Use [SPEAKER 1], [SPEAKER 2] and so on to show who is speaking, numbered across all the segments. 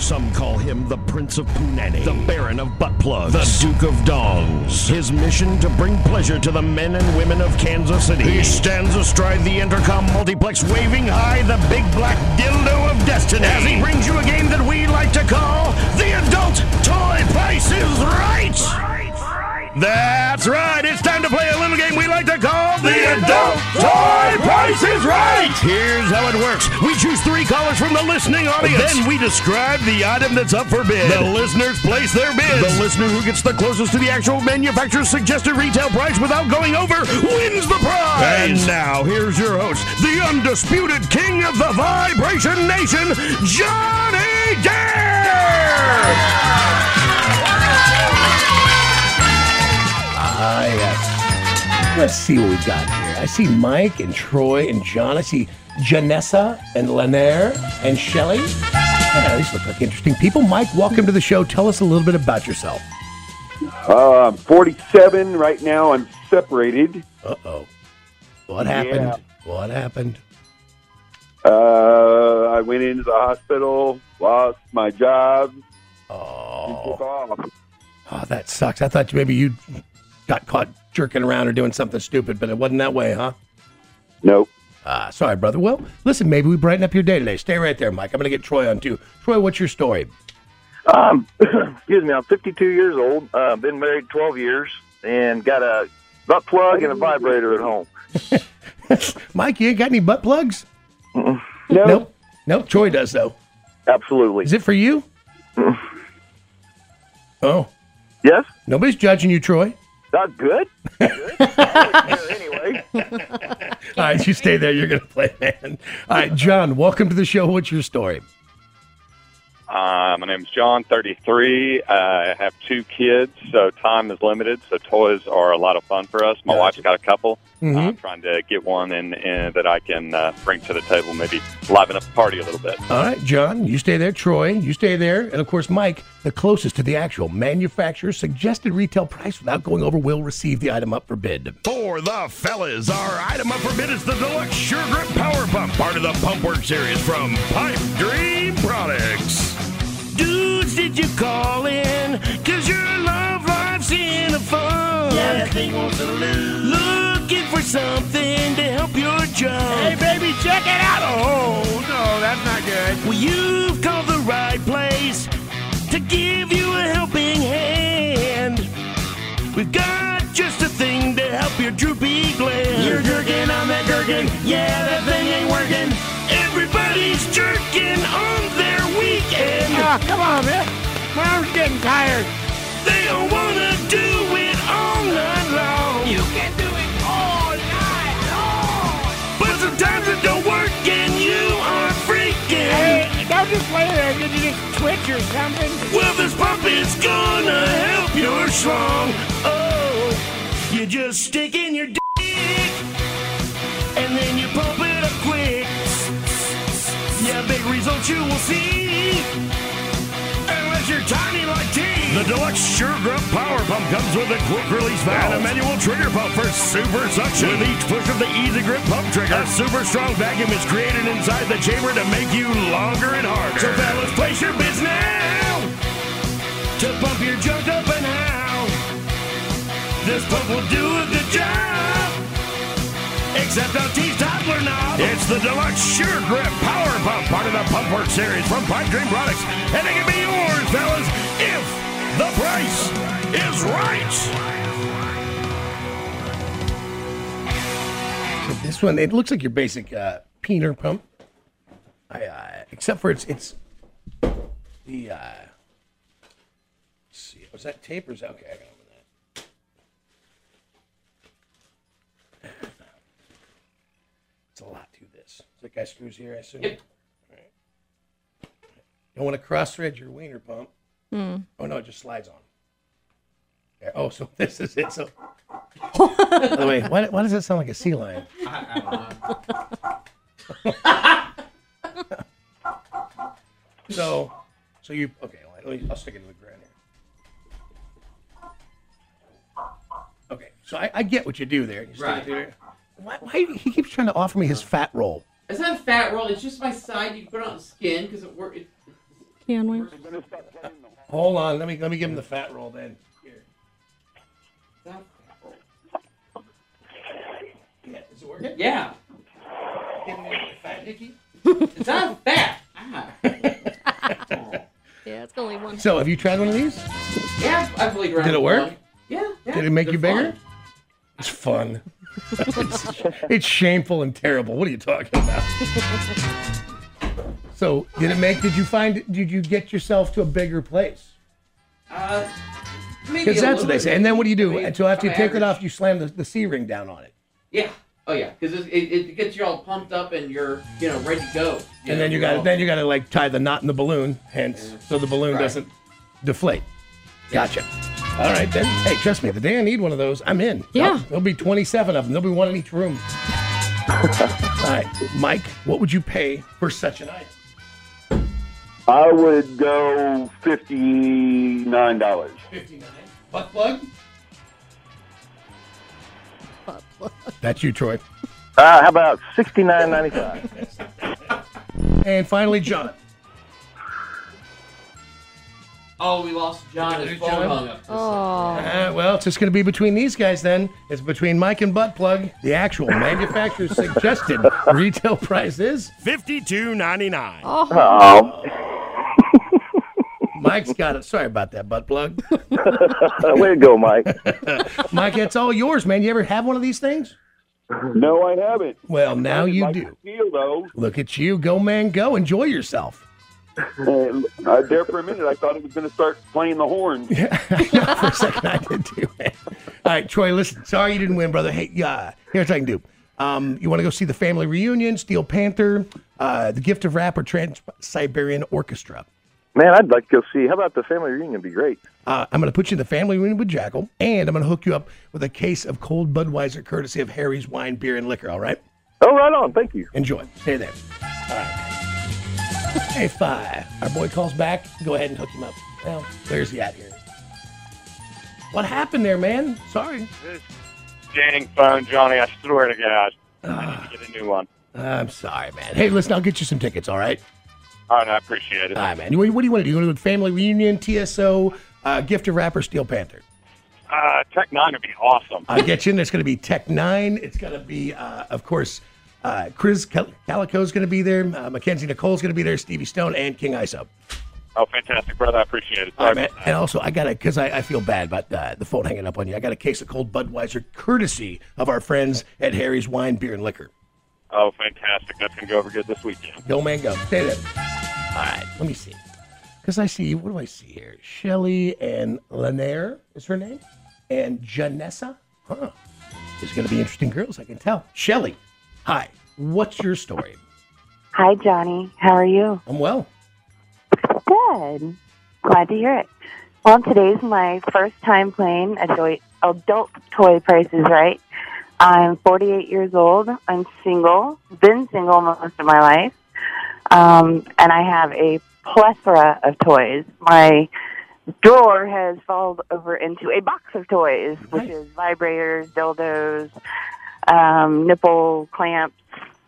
[SPEAKER 1] Some call him the Prince of Punani, the Baron of Butt Plugs, the Duke of Dongs. His mission to bring pleasure to the men and women of Kansas City. He stands astride the Intercom multiplex, waving high the big black dildo of destiny, as he brings you a game that we like to call the Adult Toy Price is Right. That's right. It's time to play a little game we like to call the Adult Toy Price is Right. Here's how it works. We choose 3 callers from the listening audience. Then we describe the item that's up for bid. The listeners place their bids. The listener who gets the closest to the actual manufacturer's suggested retail price without going over wins the prize. And now, here's your host, the undisputed king of the Vibration Nation, Johnny Dare!
[SPEAKER 2] Yes. Let's see what we got here. I see Mike and Troy and John. I see Janessa and Lanier and Shelly. Yeah, these look like interesting people. Mike, welcome to the show. Tell us a little bit about yourself.
[SPEAKER 3] I'm 47 right now. I'm separated.
[SPEAKER 2] Uh-oh. What happened?
[SPEAKER 3] Yeah.
[SPEAKER 2] What happened?
[SPEAKER 3] I went into the hospital, lost my job.
[SPEAKER 2] Oh.
[SPEAKER 3] Took off.
[SPEAKER 2] Oh, that sucks. I thought maybe you got caught jerking around or doing something stupid, but it wasn't that way, huh?
[SPEAKER 3] Nope.
[SPEAKER 2] Sorry, brother. Well, listen, maybe we brighten up your day today. Stay right there, Mike. I'm going to get Troy on, too. Troy, what's your story?
[SPEAKER 4] Excuse me, I'm 52 years old. Been married 12 years and got a butt plug and a vibrator at home.
[SPEAKER 2] Mike, you ain't got any butt plugs?
[SPEAKER 4] No.
[SPEAKER 2] Nope. Troy does, though.
[SPEAKER 4] Absolutely.
[SPEAKER 2] Is it for you? Oh.
[SPEAKER 4] Yes?
[SPEAKER 2] Nobody's judging you, Troy.
[SPEAKER 4] Not good. Anyway.
[SPEAKER 2] All right, you stay there. You're going to play, man. All right, John, welcome to the show. What's your story?
[SPEAKER 5] My name's John, 33. I have 2 kids, so time is limited, so toys are a lot of fun for us. My wife's got a couple. I'm trying to get one in that I can bring to the table, maybe liven up the party a little bit.
[SPEAKER 2] All right, John, you stay there. Troy, you stay there. And, of course, Mike, the closest to the actual manufacturer's suggested retail price without going over will receive the item up for bid.
[SPEAKER 1] For the fellas, our item up for bid is the Deluxe Sure Grip Power Pump, part of the Pump Work series from Pipe Dream Products. Dudes, did you call in? 'Cause your love life's in a fun.
[SPEAKER 6] Yeah, that thing wants to lose.
[SPEAKER 1] Looking for something to help your job.
[SPEAKER 6] Hey, baby, check it out. Oh, no, that's not good.
[SPEAKER 1] Well, you've called the right place to give you a helping hand. We've got just a thing to help your droopy gland.
[SPEAKER 6] You're jerking on that gherkin. Yeah, that thing ain't working.
[SPEAKER 1] Everybody's jerking on their weekend.
[SPEAKER 6] Come on, man. My arm's getting tired.
[SPEAKER 1] They don't want to do it all night long.
[SPEAKER 6] You can do it all night long.
[SPEAKER 1] But sometimes it don't work and you are freaking.
[SPEAKER 6] Hey, don't just lay there. Did you just twitch or something?
[SPEAKER 1] Well, this pump is gonna help your schlong. Oh, you just stick in your dick and then you pump it up quick. Yeah, big results you will see. Unless you're tiny like T. The Deluxe Sure Grip Power Pump comes with a quick release valve and a manual trigger pump for super suction. With each push of the Easy Grip pump trigger, a super strong vacuum is created inside the chamber to make you longer and harder. So fellas, place your bids now to pump your junk up and how. This pump will do a good job. Except on T's toddler knob. It's the Deluxe Sure Grip Power Pump, part of the Pump Work series from Pipe Dream Products. And it can be yours, fellas, if the price is right.
[SPEAKER 2] This one, it looks like your basic peener pump. Except for it's the, let's see, was that tape or is that, okay, I got it. It's a lot to this. That guy screws here, I assume? Yep. All right. You don't want to cross-thread your wiener pump. Oh, no, it just slides on. There. Oh, so this is it. So, by the way, why does that sound like a sea lion? I don't know. So you, okay, I'll stick it in the ground here. Okay, so I get what you do there. You stick it through there. Why he keeps trying to offer me his fat roll?
[SPEAKER 7] It's not a fat roll. It's just my side. You can put it on skin because it works. Can we?
[SPEAKER 2] Hold on. Let me give him the fat roll then. Here. Yeah, is it working?
[SPEAKER 8] Yeah.
[SPEAKER 2] Getting me my fat hickey?
[SPEAKER 8] It's not fat. Ah.
[SPEAKER 7] Yeah, it's only one.
[SPEAKER 2] So, have you tried one of these?
[SPEAKER 8] Yeah, I played around.
[SPEAKER 2] Did it
[SPEAKER 8] with
[SPEAKER 2] work?
[SPEAKER 8] one. Yeah.
[SPEAKER 2] Did it make you
[SPEAKER 8] they're
[SPEAKER 2] bigger?
[SPEAKER 8] fun.
[SPEAKER 2] It's fun. It's shameful and terrible. What are you talking about? So, did you get yourself to a bigger place?
[SPEAKER 8] Maybe
[SPEAKER 2] Because
[SPEAKER 8] a
[SPEAKER 2] that's what they
[SPEAKER 8] little
[SPEAKER 2] say.
[SPEAKER 8] bit.
[SPEAKER 2] And then what do you do?
[SPEAKER 8] Maybe
[SPEAKER 2] And so after you
[SPEAKER 8] on
[SPEAKER 2] take it
[SPEAKER 8] average.
[SPEAKER 2] off, you slam the C-ring down on it.
[SPEAKER 8] Yeah. Oh yeah, because it gets you all pumped up and you're ready to go.
[SPEAKER 2] And then you got to like tie the knot in the balloon, hence, so the balloon
[SPEAKER 8] Right.
[SPEAKER 2] doesn't deflate. Gotcha. All right then. Hey, trust me, the day I need one of those, I'm in.
[SPEAKER 7] Yeah.
[SPEAKER 2] There'll be 27 of them. There'll be one in each room. All right, Mike, what would you pay for such an item?
[SPEAKER 3] I would go $59.
[SPEAKER 2] 59. Butt plug? That's you, Troy.
[SPEAKER 4] How about $69.95?
[SPEAKER 2] And finally, John.
[SPEAKER 8] Oh, we lost John. His phone
[SPEAKER 2] John?
[SPEAKER 8] hung up.
[SPEAKER 7] Oh.
[SPEAKER 2] Well, it's just going to be between these guys then. It's between Mike and Butt Plug. The actual manufacturer's suggested retail price is
[SPEAKER 1] $52.99.
[SPEAKER 4] Oh,
[SPEAKER 2] Mike's got it. Sorry about that, Butt Plug.
[SPEAKER 4] way to go, Mike.
[SPEAKER 2] Mike, it's all yours, man. You ever have one of these things?
[SPEAKER 3] No, I haven't.
[SPEAKER 2] Well, now you
[SPEAKER 3] Like
[SPEAKER 2] do.
[SPEAKER 3] the Feel though.
[SPEAKER 2] Look at you. Go, man, go. Enjoy yourself.
[SPEAKER 3] There for a minute, I thought it was going to start playing the horn.
[SPEAKER 2] For a second, I did too, man. All right, Troy, listen. Sorry you didn't win, brother. Hey, here's what I can do. You want to go see the family reunion, Steel Panther, the Gift of Rap, or Trans-Siberian Orchestra?
[SPEAKER 4] Man, I'd like to go see. How about the family reunion? Would be great.
[SPEAKER 2] I'm going to put you in the family reunion with Jackal, and I'm going to hook you up with a case of cold Budweiser, courtesy of Harry's Wine, Beer, and Liquor, all right?
[SPEAKER 4] Oh, right on. Thank you.
[SPEAKER 2] Enjoy. Stay there. All right. Hey, Fi. Our boy calls back. Go ahead and hook him up. Well, where's he at here? What happened there, man? Sorry.
[SPEAKER 5] This dang phone, Johnny, I swear to God. I need to get a new one.
[SPEAKER 2] I'm sorry, man. Hey, listen, I'll get you some tickets, all right?
[SPEAKER 5] All right, I appreciate it.
[SPEAKER 2] All right, man. What do you want to do? You want to do a family reunion, TSO, Gift of Rap, or Steel Panther?
[SPEAKER 5] Tech 9 would be awesome.
[SPEAKER 2] I'll get you in. There's going to be Tech 9. It's going to be, of course, Chris Calico's going to be there. Mackenzie Nicole's going to be there. Stevie Stone and King ISO.
[SPEAKER 5] Oh, fantastic, brother. I appreciate it.
[SPEAKER 2] All
[SPEAKER 5] Sorry
[SPEAKER 2] right, man.
[SPEAKER 5] about that.
[SPEAKER 2] And also, I got to, because I feel bad about the phone hanging up on you. I got a case of cold Budweiser, courtesy of our friends at Harry's Wine, Beer, and Liquor.
[SPEAKER 5] Oh, fantastic. That's going to go over good this weekend.
[SPEAKER 2] Go, man, go. Stay there. All right, let me see. Because I see, what do I see here? Shelly and Lanier is her name? And Janessa? Huh. These are going to be interesting girls, I can tell. Shelly, hi. What's your story?
[SPEAKER 9] Hi, Johnny. How are you?
[SPEAKER 2] I'm well.
[SPEAKER 9] Good. Glad to hear it. Well, today's my first time playing adult toy Price is Right. I'm 48 years old. I'm single. Been single most of my life. And I have a plethora of toys. My drawer has fallen over into a box of toys, which is vibrators, dildos, nipple clamps.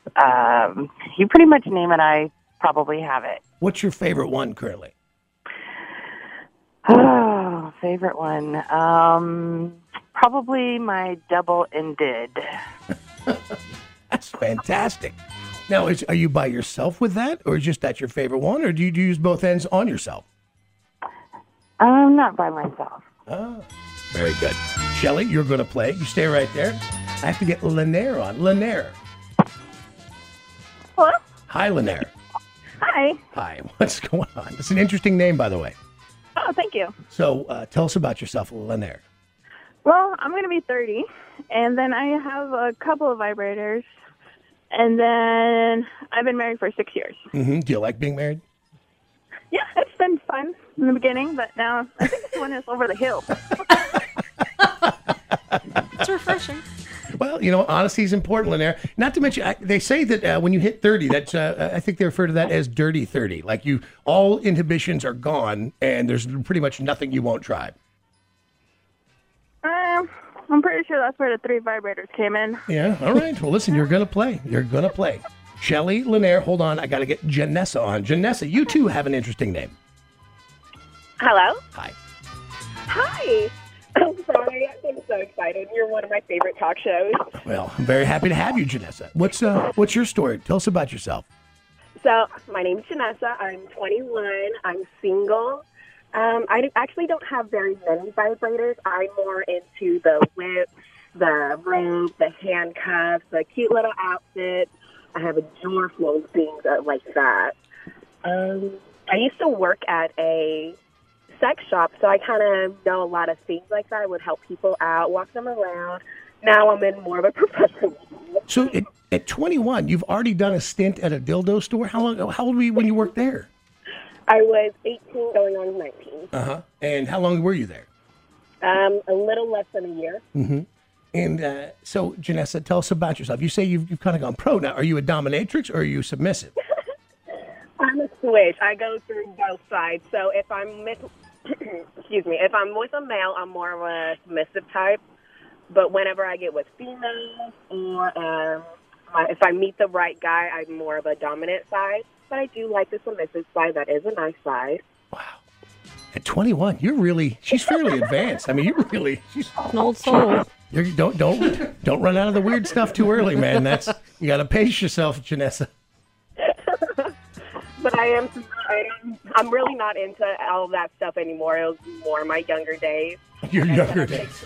[SPEAKER 9] You pretty much name it, I probably have it.
[SPEAKER 2] What's your favorite one currently?
[SPEAKER 9] Oh, favorite one. Probably my double-ended.
[SPEAKER 2] That's fantastic. Now, are you by yourself with that, or is just that your favorite one, or do you use both ends on yourself?
[SPEAKER 9] I'm not by myself.
[SPEAKER 2] Oh, very good. Shelly, you're going to play. You stay right there. I have to get Lanier on. Lanier.
[SPEAKER 9] Hello?
[SPEAKER 2] Hi, Lanier.
[SPEAKER 9] Hi.
[SPEAKER 2] Hi. What's going on? It's an interesting name, by the way.
[SPEAKER 9] Oh, thank you.
[SPEAKER 2] So tell us about yourself, Lanier.
[SPEAKER 9] Well, I'm going to be 30, and then I have a couple of vibrators, and then I've been married for 6 years.
[SPEAKER 2] Mm-hmm. Do you like being married?
[SPEAKER 9] Yeah, it's been fun in the beginning, but now I think this one is over the hill.
[SPEAKER 7] It's refreshing.
[SPEAKER 2] Well, you know, honesty is important, Lanier. Not to mention, they say that when you hit 30, that's I think they refer to that as dirty 30. Like all inhibitions are gone, and there's pretty much nothing you won't try.
[SPEAKER 9] I'm pretty sure that's where the 3 vibrators came in.
[SPEAKER 2] Yeah, all right. Well, listen, you're going to play. You're going to play. Shelly, Lanier, hold on. I got to get Janessa on. Janessa, you too have an interesting name.
[SPEAKER 10] Hello?
[SPEAKER 2] Hi.
[SPEAKER 10] Hi. I'm sorry. I'm so excited. You're one of my favorite talk shows.
[SPEAKER 2] Well, I'm very happy to have you, Janessa. What's your story? Tell us about yourself.
[SPEAKER 10] So, my name's Janessa. I'm 21. I'm single. I actually don't have very many vibrators. I'm more into the whips, the robe, the handcuffs, the cute little outfits. I have a drawer full of things like that. I used to work at a sex shop, so I kind of know a lot of things like that. I would help people out, walk them around. Now I'm in more of a professional.
[SPEAKER 2] So at 21, you've already done a stint at a dildo store. How old were you when you worked there?
[SPEAKER 10] I was 18 going on 19.
[SPEAKER 2] Uh-huh. And how long were you there?
[SPEAKER 10] A little less than a year.
[SPEAKER 2] Mm-hmm. And so, Janessa, tell us about yourself. You say you've kind of gone pro. Now, are you a dominatrix or are you submissive?
[SPEAKER 10] I'm a switch. I go through both sides. So if I'm if I'm with a male, I'm more of a submissive type. But whenever I get with females or if I meet the right guy, I'm more of a dominant side. But I do like the submissive side. That is a nice side.
[SPEAKER 2] Wow. At 21, she's fairly advanced. I mean, she's
[SPEAKER 7] an old soul.
[SPEAKER 2] Don't run out of the weird stuff too early, man. You got to pace yourself, Janessa.
[SPEAKER 10] But I'm really not into all of that stuff anymore. It was more my younger days.
[SPEAKER 2] Your younger days.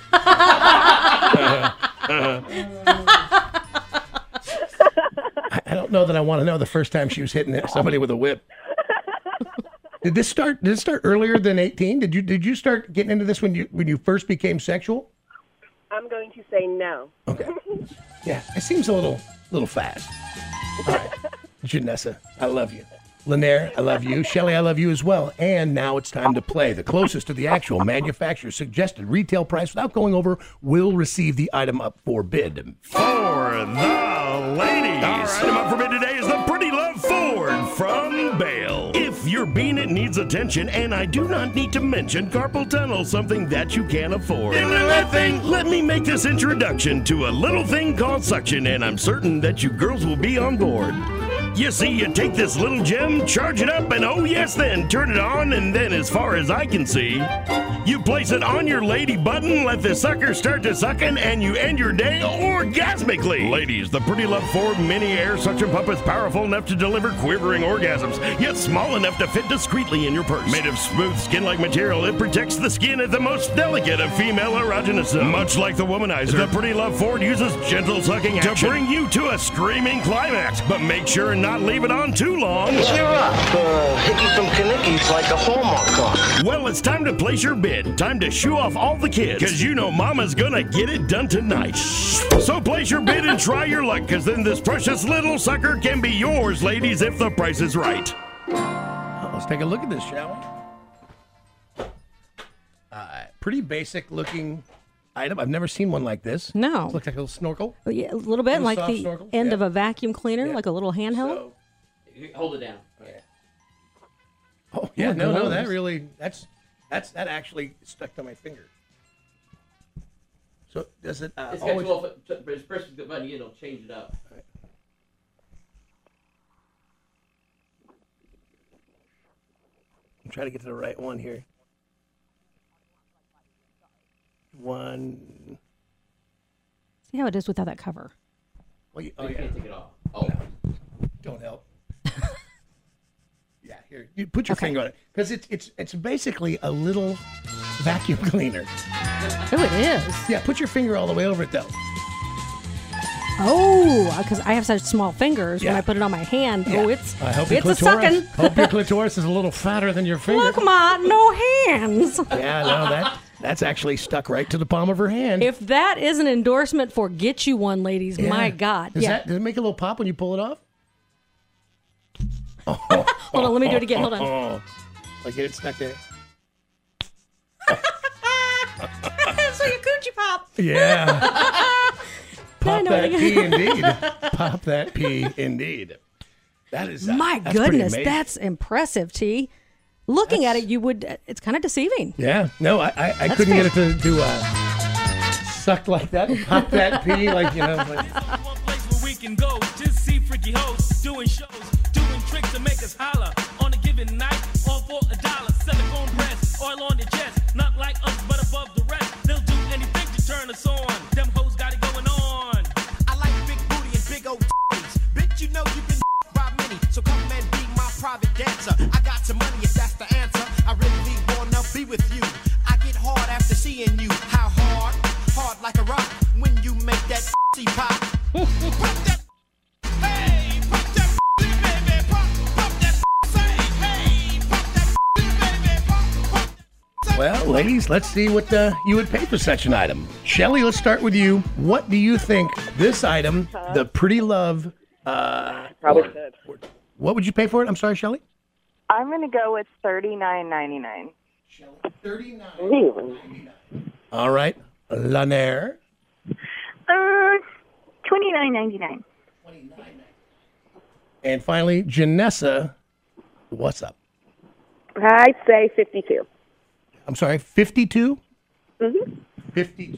[SPEAKER 2] I don't know that I want to know the first time she was hitting somebody with a whip. Did this start earlier than 18? Did you start getting into this when you first became sexual?
[SPEAKER 10] I'm going to say no.
[SPEAKER 2] Okay. Yeah, it seems a little fast. All right. Janessa, I love you. Lanier, I love you. Shelley, I love you as well. And now it's time to play. The closest to the actual manufacturer's suggested retail price without going over will receive the item up for bid.
[SPEAKER 1] For the ladies. Our item up for bid today is the Pretty Love Ford from Bale. If your bean needs attention, and I do not need to mention carpal tunnel, something that you can't afford. Let me make this introduction to a little thing called suction, and I'm certain that you girls will be on board. You see, you take this little gem, charge it up, and oh yes, then turn it on, and then as far as I can see, you place it on your lady button, let the sucker start to sucking, and you end your day orgasmically. Ladies, the Pretty Love Ford Mini Air Suction Pump is powerful enough to deliver quivering orgasms, yet small enough to fit discreetly in your purse. Made of smooth skin-like material, it protects the skin at the most delicate of female erogenous zones. Much like the Womanizer, the Pretty Love Ford uses gentle sucking action to bring you to a screaming climax, but make sure and not leave it on too long.
[SPEAKER 11] Cheer up. Hickey from Kanicki's like a Hallmark card.
[SPEAKER 1] Well, it's time to place your bid. Time to shoo off all the kids, because you know Mama's gonna get it done tonight. So place your bid and try your luck, because then this precious little sucker can be yours, ladies, if the price is right.
[SPEAKER 2] Let's take a look at this, shall we? Pretty basic looking item. I've never seen one like this.
[SPEAKER 7] No.
[SPEAKER 2] It looks like a little snorkel.
[SPEAKER 7] Yeah, a little bit like the
[SPEAKER 2] snorkel.
[SPEAKER 7] end of a vacuum cleaner, like a little handheld.
[SPEAKER 2] So,
[SPEAKER 8] hold it down.
[SPEAKER 2] Yeah. Oh yeah, no, that actually stuck to my finger. So does it
[SPEAKER 8] it's
[SPEAKER 2] always...
[SPEAKER 8] got 12, but it's pressing the button, it'll change it up.
[SPEAKER 2] Right. I'm trying to get to the right one here. One.
[SPEAKER 7] See how it is without that cover.
[SPEAKER 2] Well, you
[SPEAKER 8] can't take it off. Oh,
[SPEAKER 2] no. Don't help. Yeah, here. You put your finger on it because it's basically a little vacuum cleaner.
[SPEAKER 7] Oh, it is.
[SPEAKER 2] Yeah, put your finger all the way over it though.
[SPEAKER 7] Oh, because I have such small fingers. When I put it on my hand, it's a sucking.
[SPEAKER 2] Hope your clitoris is a little fatter than your finger.
[SPEAKER 7] Look, Ma, no hands.
[SPEAKER 2] Yeah, no, that's actually stuck right to the palm of her hand.
[SPEAKER 7] If that is an endorsement for Get You One, ladies, my God.
[SPEAKER 2] Does it make a little pop when you pull it off?
[SPEAKER 7] Hold on, let me do it again. Hold on.
[SPEAKER 2] Like get it stuck there.
[SPEAKER 7] So your coochie pop.
[SPEAKER 2] Yeah. Pop that pee indeed. Pop that pee indeed. That is
[SPEAKER 7] my
[SPEAKER 2] that's
[SPEAKER 7] goodness, that's impressive, T. Looking at it, it's kind of deceiving.
[SPEAKER 2] Yeah. No, I couldn't get it to do suck like that, pop that pee like, you know. Like.
[SPEAKER 12] One place where we can go, just see freaky hoes doing shows, doing tricks to make us holler on a given night, all for $1. Silicone breast,
[SPEAKER 2] Well, ladies, let's see what you would pay for such an item. Shelly, let's start with you. What do you think this item, the Pretty Love...
[SPEAKER 10] Probably should.
[SPEAKER 2] What would you pay for it? I'm sorry, Shelly?
[SPEAKER 9] I'm going to go with $39.99.
[SPEAKER 10] $39.99.
[SPEAKER 2] All right. Lanier?
[SPEAKER 9] $29.99.
[SPEAKER 2] And finally, Janessa, what's up?
[SPEAKER 10] I'd say 52.
[SPEAKER 2] I'm sorry, 52?
[SPEAKER 10] Mm-hmm.
[SPEAKER 2] 52.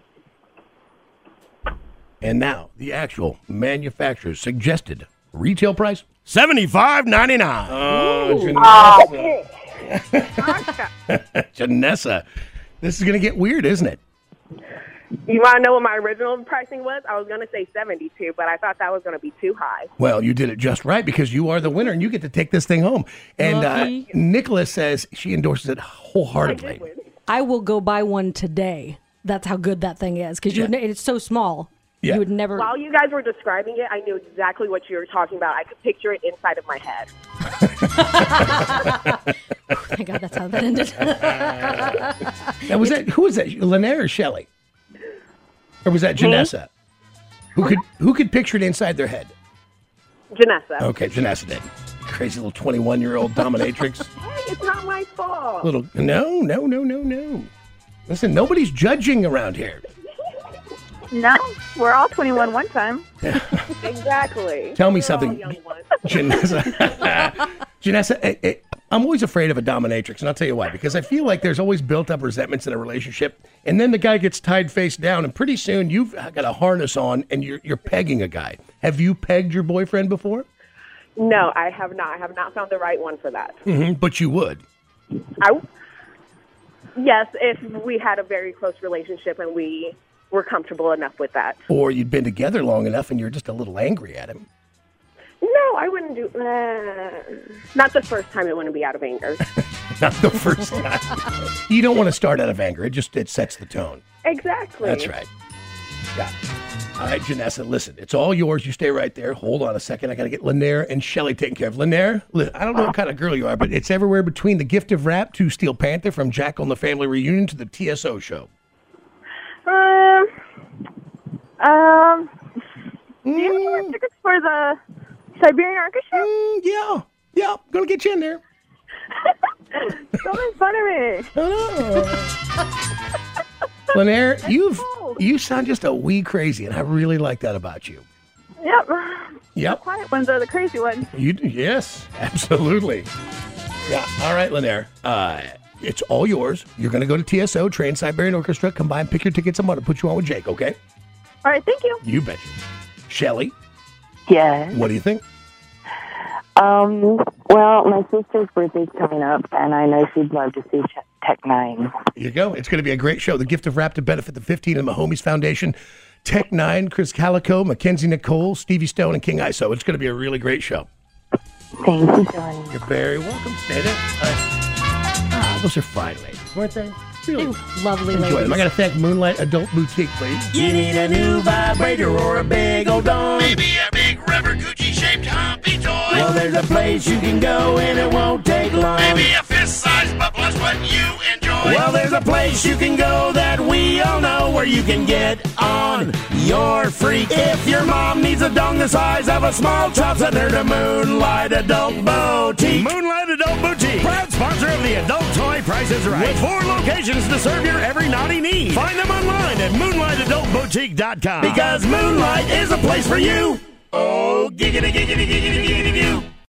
[SPEAKER 2] And now, the actual manufacturer's suggested retail price, $75.99. Oh, Janessa. Janessa. This is going to get weird, isn't it?
[SPEAKER 10] You want to know what my original pricing was? I was going to say 72, but I thought that was going to be too high.
[SPEAKER 2] Well, you did it just right because you are the winner and you get to take this thing home. And Nicholas says she endorses it wholeheartedly.
[SPEAKER 7] I will go buy one today. That's how good that thing is because it's so small.
[SPEAKER 2] Yeah.
[SPEAKER 7] You would never.
[SPEAKER 10] While you guys were describing it, I knew exactly what you were talking about. I could picture it inside of my head.
[SPEAKER 7] Oh my God, that's how that ended.
[SPEAKER 2] Now, who was that? Lanier or Shelly? Or was that Janessa? Who could picture it inside their head?
[SPEAKER 10] Janessa.
[SPEAKER 2] Okay, Janessa did. Crazy little 21-year-old dominatrix.
[SPEAKER 10] Hey, it's not my fault.
[SPEAKER 2] No. Listen, nobody's judging around here.
[SPEAKER 9] No, we're all 21 one time.
[SPEAKER 10] Exactly.
[SPEAKER 2] Tell me something, Janessa. Janessa, I'm always afraid of a dominatrix, and I'll tell you why. Because I feel like there's always built up resentments in a relationship, and then the guy gets tied face down, and pretty soon you've got a harness on, and you're pegging a guy. Have you pegged your boyfriend before?
[SPEAKER 10] No, I have not. I have not found the right one for that.
[SPEAKER 2] Mm-hmm, but you would.
[SPEAKER 10] Yes, if we had a very close relationship and we were comfortable enough with that.
[SPEAKER 2] Or you'd been together long enough and you're just a little angry at him.
[SPEAKER 10] No, I wouldn't do... not the first time. It wouldn't be out of anger.
[SPEAKER 2] Not the first time. You don't want to start out of anger. It sets the tone.
[SPEAKER 10] Exactly.
[SPEAKER 2] That's right. Yeah. All right, Janessa, listen. It's all yours. You stay right there. Hold on a second. I got to get Lanier and Shelly taken care of. Lanier, I don't know what kind of girl you are, but it's everywhere between the Gift of Rap to Steel Panther, from Jackal and the Family Reunion to the TSO show.
[SPEAKER 9] Do you have tickets for the Siberian Orchestra?
[SPEAKER 2] Yeah. Gonna get you in there.
[SPEAKER 9] Don't make fun of me.
[SPEAKER 2] Lanier, you sound just a wee crazy, and I really like that about you.
[SPEAKER 9] Yep.
[SPEAKER 2] Yep.
[SPEAKER 9] The quiet ones are the crazy ones.
[SPEAKER 2] Yes, absolutely. Yeah. All right, Lanier. It's all yours. You're going to go to TSO, train Siberian Orchestra, come by and pick your tickets. I'm going to put you on with Jake, okay?
[SPEAKER 9] All right, thank you.
[SPEAKER 2] You betcha. Shelly?
[SPEAKER 9] Yes.
[SPEAKER 2] What do you think?
[SPEAKER 9] Well, my sister's birthday's coming up, and I know she'd love to see Tech Nine.
[SPEAKER 2] Here you go. It's going to be a great show. The Gift of Rap to benefit the 15 and Mahomies Foundation. Tech Nine, Chris Calico, Mackenzie Nicole, Stevie Stone, and King ISO. It's going to be a really great show.
[SPEAKER 9] Thank you, Johnny.
[SPEAKER 2] You're very welcome. Stay there. Those are fine ladies, weren't they? Really
[SPEAKER 7] lovely
[SPEAKER 2] enjoy
[SPEAKER 7] ladies.
[SPEAKER 2] them. I got to thank Moonlight Adult Boutique, please.
[SPEAKER 1] You need a new vibrator or a big old dong. Maybe a big rubber Gucci-shaped humpy toy. Well, there's a place you can go and it won't take long. Maybe a fist-sized bubbler's what you enjoy. Well, there's a place you can go that we all know where you can get on your freak. If your mom needs a dong the size of a small chop, send her to Moonlight Adult Boutique. Moonlight Adult Boutique, proud sponsor of the Adult Toy Price is Right. With 4 locations to serve your every naughty need. Find them online at moonlightadultboutique.com. Because Moonlight is a place for you. Oh, giggity, giggity, giggity, giggity, giggity.